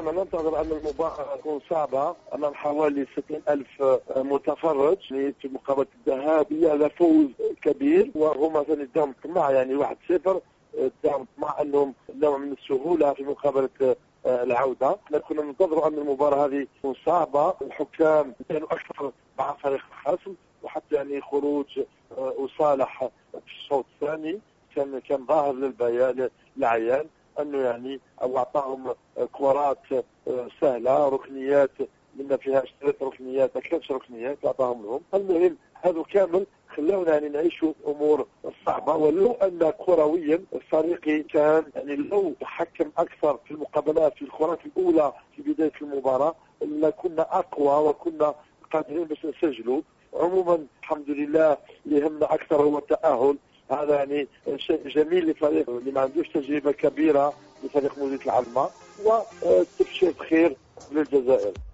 كنا ننتظر أن المباراة تكون صعبة أمام حوالي 60,000 متفرج في مقابلة الذهاب إلى فوز كبير، وهما اداهم طمع يعني 1-0، اداهم طمع أنهم نوع من السهولة في مقابلة العودة. كنا ننتظر أن المباراة هذه تكون صعبة، الحكام كانوا أكثر مع فريق الخصم، وحتى يعني خروج وصالح في الشوط الثاني كان ظاهر للعيان انه يعني اعطاهم كرات سهله، ركنيات منا فيها 3 ركنيات، ما كانش ركنيات اعطاهم لهم. المهم هذا كامل خلاونا يعني نعيشوا امور صعبه، ولو ان كرويا الفريق كان يعني لو تحكم اكثر في المقابلات في الكرات الاولى في بدايه المباراه لكنا اقوى وكنا قادرين باش نسجلوا. عموما الحمد لله اللي يهمنا اكثر هو التاهل، هذا يعني شيء جميل لفريق اللي ما عندوش تجربه كبيره لفريق مولودية العلمة، وتبشير بخير للجزائر.